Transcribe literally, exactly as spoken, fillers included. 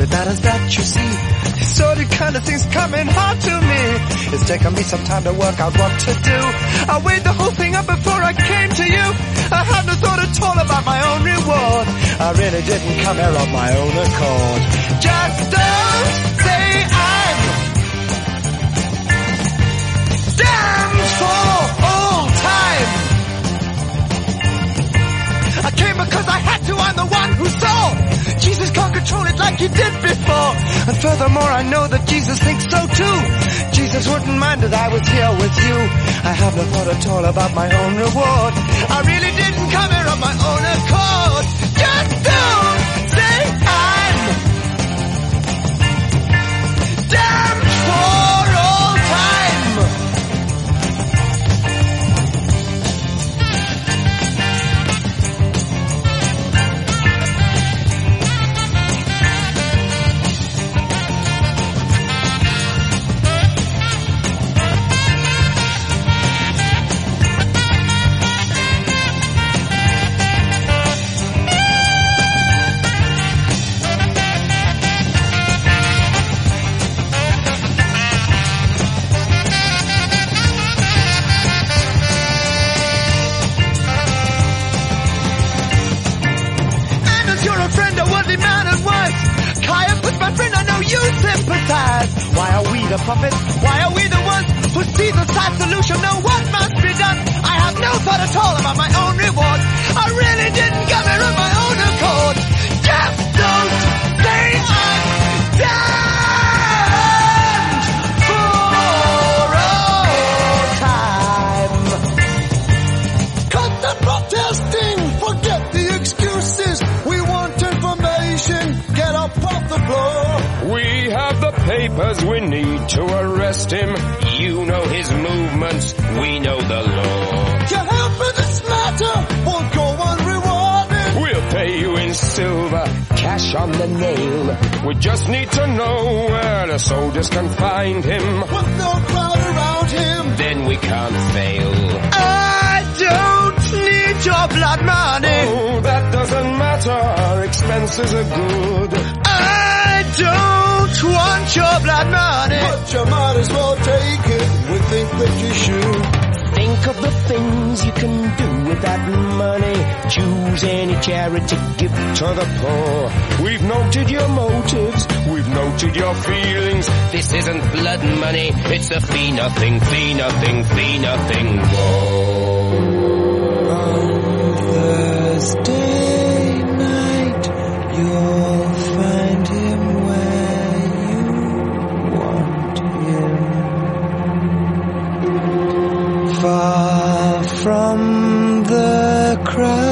it matters that you see. These sordid kind of things coming hard to me. It's taken me some time to work out what to do. I weighed the whole thing up before I came to you. I had no thought at all about my own reward. I really didn't come here of my own accord. Just don't say I'm damned for all time. I came because I had to, I'm the one who saw. Jesus can't control it like he did before. And furthermore, I know that Jesus thinks so too. Jesus wouldn't mind that I was here with you. I have no thought at all about my own reward. I really didn't come here of my own accord. Just don't say I'm damned for all time. Why are we the prophets? Why are we the ones who see the sad solution? Know what must be done? I have no thought at all about my own reward. I really didn't come here of my own accord. Just don't say I'm damned for all time. Cut the protesting, forget the excuses. We want information, get up off the floor. We have the papers, we need to arrest him. You know his movements, we know the law. Your help in this matter won't go unrewarded. We'll pay you in silver, cash on the nail. We just need to know where the soldiers can find him. With no crowd around him, then we can't fail. I don't need your blood money. Oh, that doesn't matter, our expenses are good. I don't want your blood money, but you might as well take it. We think that you should. Think of the things you can do with that money. Choose any charity, give to the poor. We've noted your motives, we've noted your feelings. This isn't blood money, it's the fee nothing, fee nothing, fee nothing war. On Thursday night, you'll find him where you want him. Far from the crowd.